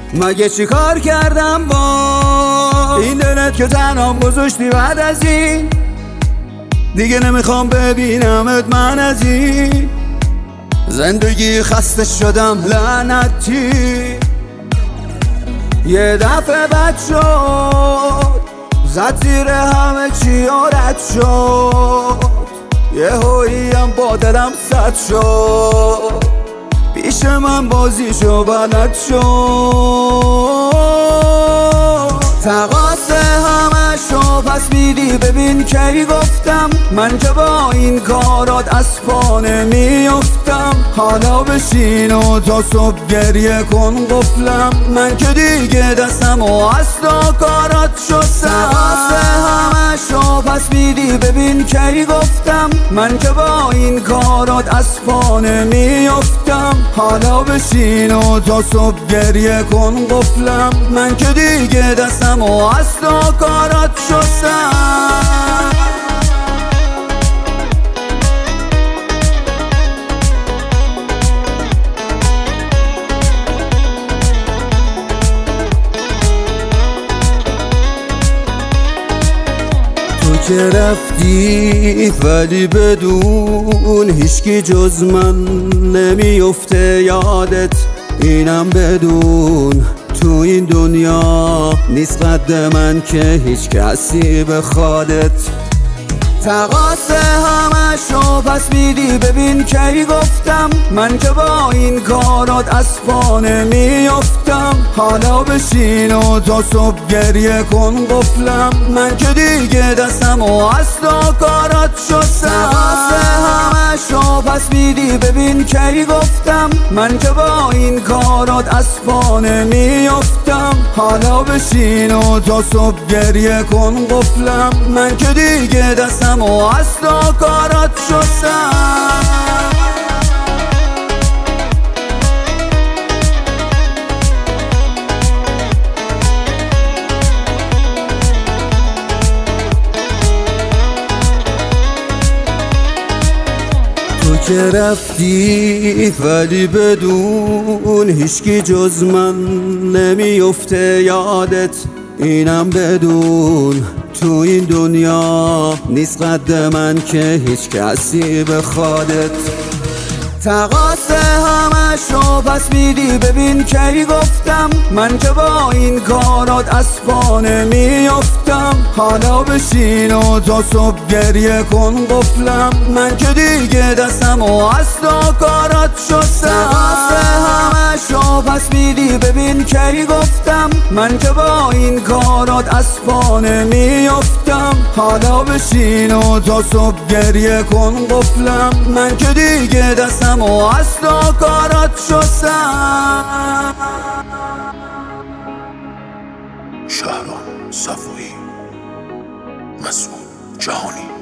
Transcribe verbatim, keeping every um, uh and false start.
مگه چی کار کردم با این دلت که تنهام گذاشتی بعد از این؟ دیگه نمیخوام ببینمت من از این زندگی، خسته شدم لعنتی. یه دفعه بد شد، زد زیر همه چی و رد شد. یه هوییم با دلم صد شد، پیش من بازیشو بلد شد. تقاص همشو پس میدی، ببین کی گفتم من که با این کارات از پا نمیافتم. حالا بشین و تا صبح گریه کن قفلم، من که دیگه دستم و اصلا کارات شستم. تقاص همشو پس میدی، ببین کی گفتم من که با این کارات از پا نمیافتم. حالا بشین و تا صبح گریه کن قفلم، من که دیگه دستم و اصلا کارات شستم. تو که رفتی ولی بدون هیچکی جز من نمیفته یادت، اینم بدون تو این دنیا نیست قد من که هیچ کسی بخوادت. تقاص همشو پس میدی، ببین کی گفتم من که با این کارات از پا نمیافتم. حالا بشین و تا صبح گریه کن قفلم، من که دیگه دستم و اصلا کارات شستم. تقاص همشو پس میدی، ببین کی گفتم من که با این کارات از پا نمیافتم. حالا بشین و تا صبح گریه کن قفلم، من که دیگه دستم و اصلا کارات شستم. تو که رفتی ولی بدون هیچکی جز من نمیفته یادت، اینم بدون تو این دنیا نیست قد من که هیچ کسی بخوادت. تقاص همشو پس میدی، ببین کی گفتم من که با این کارات از پا نمیافتم. حالا بشین و تا صبح گریه کن قفلم، من که دیگه دستم و اصلا کارات شستم. تقاص همشو پس میدی، ببین کی گفتم من که با این کارات از پا نمیافتم. حالا بشین و تا صبح گریه کن قفلم، من که دیگه دستم و اصلا کارات شستم. شهرام صفایی، مسعود جهانی.